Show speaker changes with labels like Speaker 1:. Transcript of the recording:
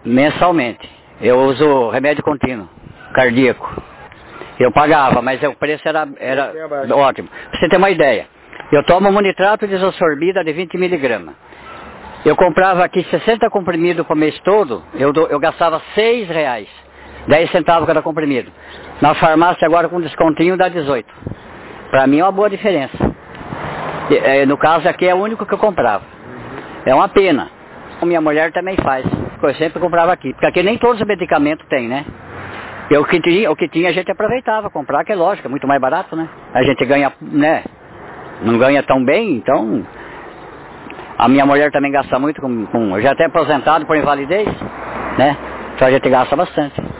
Speaker 1: Mensalmente. Eu uso remédio contínuo, cardíaco. Eu pagava, mas o preço era ótimo. Pra você ter uma ideia, eu tomo monitrato de isosorbida de 20 miligramas. Eu comprava aqui 60 comprimidos para o mês todo, eu gastava R$6, 10 centavos cada comprimido. Na farmácia agora com descontinho dá 18. Para mim é uma boa diferença. No caso aqui é o único que eu comprava. É uma pena. Minha mulher também faz. Eu sempre comprava aqui. Porque aqui nem todos os medicamentos tem, né? E o que tinha a gente aproveitava comprar, que é lógico, é muito mais barato, né? A gente ganha, né? Não ganha tão bem, então... A minha mulher também gasta muito eu já até aposentado por invalidez, né? Então a gente gasta bastante.